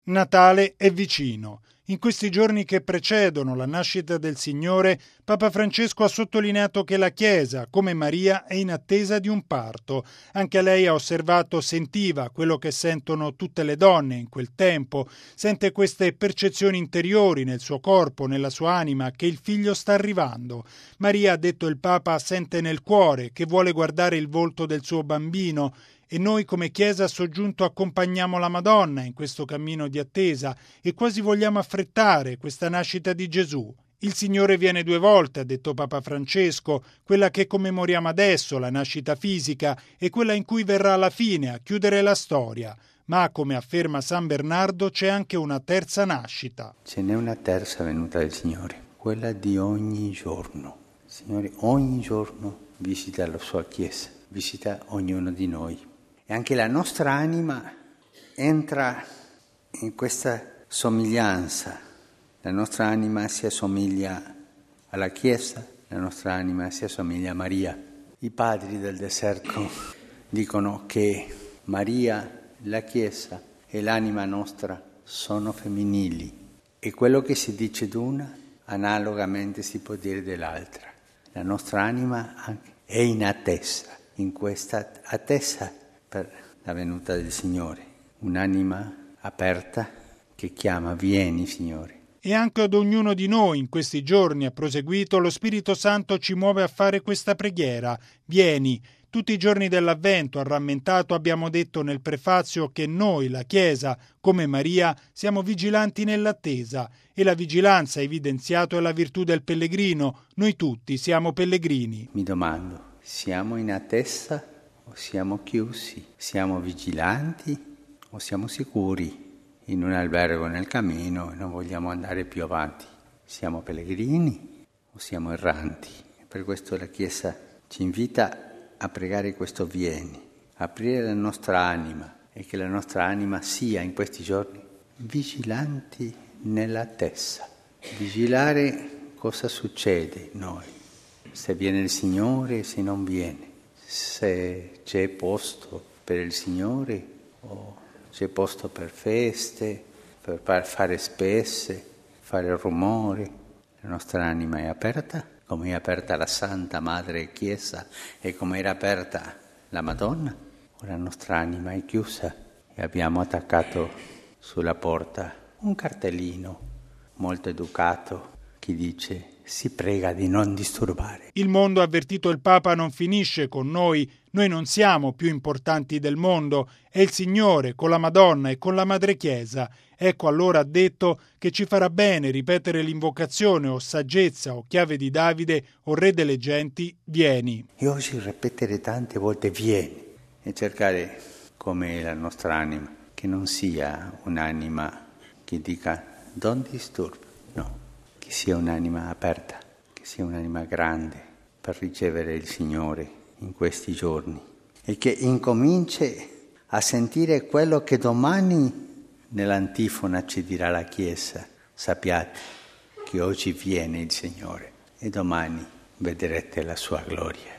Natale è vicino. In questi giorni che precedono la nascita del Signore, Papa Francesco ha sottolineato che la Chiesa, come Maria, è in attesa di un parto. Anche lei ha osservato, sentiva quello che sentono tutte le donne in quel tempo, sente queste percezioni interiori nel suo corpo, nella sua anima, che il figlio sta arrivando. Maria, ha detto il Papa, sente nel cuore che vuole guardare il volto del suo bambino. E noi come Chiesa a soggiunto accompagniamo la Madonna in questo cammino di attesa e quasi vogliamo affrettare questa nascita di Gesù. Il Signore viene 2 volte, ha detto Papa Francesco, quella che commemoriamo adesso, la nascita fisica, e quella in cui verrà alla fine a chiudere la storia. Ma, come afferma San Bernardo, c'è anche una terza nascita. Ce n'è una terza venuta del Signore, quella di ogni giorno. Il Signore ogni giorno visita la sua Chiesa, visita ognuno di noi. E anche la nostra anima entra in questa somiglianza. La nostra anima si assomiglia alla Chiesa, la nostra anima si assomiglia a Maria. I padri del deserto dicono che Maria, la Chiesa e l'anima nostra sono femminili. E quello che si dice d'una, analogamente si può dire dell'altra. La nostra anima è in attesa, in questa attesa per la venuta del Signore, un'anima aperta che chiama: vieni Signore. E anche ad ognuno di noi in questi giorni, ha proseguito, lo Spirito Santo ci muove a fare questa preghiera: vieni. Tutti i giorni dell'Avvento, ha rammentato, abbiamo detto nel prefazio che noi, la Chiesa, come Maria, siamo vigilanti nell'attesa, e la vigilanza, evidenziato, è la virtù del pellegrino. Noi tutti siamo pellegrini. Mi domando, siamo in attesa o siamo chiusi? Siamo vigilanti o siamo sicuri in un albergo nel cammino e non vogliamo andare più avanti? Siamo pellegrini o siamo erranti? Per questo la Chiesa ci invita a pregare questo vieni, aprire la nostra anima e che la nostra anima sia in questi giorni vigilanti nell'attesa. Vigilare cosa succede in noi, se viene il Signore e se non viene. Se c'è posto per il Signore o c'è posto per feste, per fare spese, fare rumore. La nostra anima è aperta, come è aperta la Santa Madre Chiesa e come era aperta la Madonna. O la nostra anima è chiusa e abbiamo attaccato sulla porta un cartellino molto educato che dice: si prega di non disturbare. Il mondo, ha avvertito il Papa, non finisce con noi. Noi non siamo più importanti del mondo. È il Signore con la Madonna e con la Madre Chiesa. Ecco allora, ha detto, che ci farà bene ripetere l'invocazione o saggezza o chiave di Davide o Re delle genti: vieni. E oggi ripetere tante volte vieni e cercare come la nostra anima, che non sia un'anima che dica don't disturb, no. Che sia un'anima aperta, che sia un'anima grande per ricevere il Signore in questi giorni e che incominci a sentire quello che domani nell'antifona ci dirà la Chiesa: sappiate che oggi viene il Signore e domani vedrete la sua gloria.